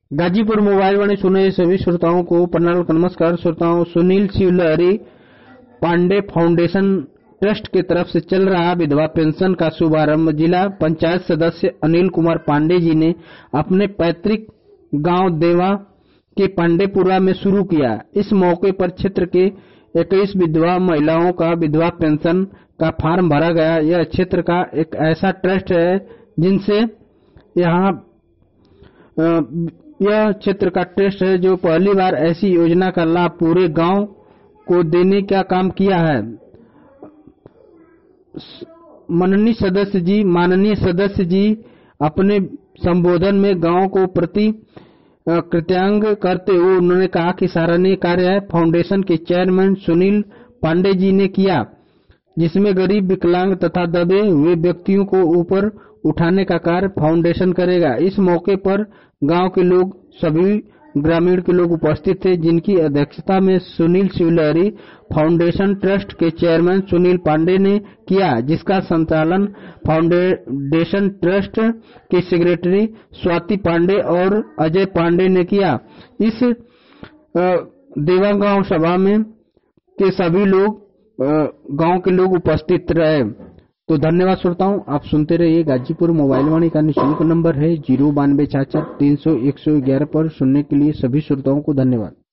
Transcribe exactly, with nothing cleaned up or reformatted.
Ghazipur mobile वाणी सुने सभी श्रोताओं को प्रणाम नमस्कार। श्रोताओं, सुनील शिवलहरी पांडे फाउंडेशन ट्रस्ट की तरफ से चल रहा विधवा पेंशन का शुभारंभ जिला पंचायत सदस्य अनिल कुमार पांडे जी ने अपने पैतृक गांव देवा के पांडेपुरा में शुरू किया। इस मौके पर क्षेत्र के इक्कीस विधवा महिलाओं का विधवा पेंशन का फॉर्म भरा गया। यह क्षेत्र का एक ऐसा ट्रस्ट है जिनसे यहाँ यह क्षेत्र का ट्रस्ट है जो पहली बार ऐसी योजना का लाभ पूरे गांव को देने का काम किया है। माननीय सदस्य जी माननीय सदस्य जी अपने संबोधन में गांव को प्रति कृतज्ञ करते हुए उन्होंने कहा कि सराहनीय कार्य है फाउंडेशन के चेयरमैन सुनील पांडे जी ने किया, जिसमें गरीब, विकलांग तथा दबे हुए व्यक्तियों को ऊपर उठाने का कार्य फाउंडेशन करेगा। इस मौके पर गांव के लोग, सभी ग्रामीण के लोग उपस्थित थे, जिनकी अध्यक्षता में सुनील शिवलहरी फाउंडेशन ट्रस्ट के चेयरमैन सुनील पांडे ने किया, जिसका संचालन फाउंडेशन ट्रस्ट के सेक्रेटरी स्वाति पांडे और अजय पांडे ने किया। इस देवागांव सभा में के सभी लोग गांव के लोग उपस्थित रहे। तो धन्यवाद श्रोताओं, आप सुनते रहिए गाजीपुर मोबाइल वाणी का निःशुल्क नंबर है जीरो बानवे छाछठ तीन सौ एक सौ ग्यारह पर सुनने के लिए सभी श्रोताओं को धन्यवाद।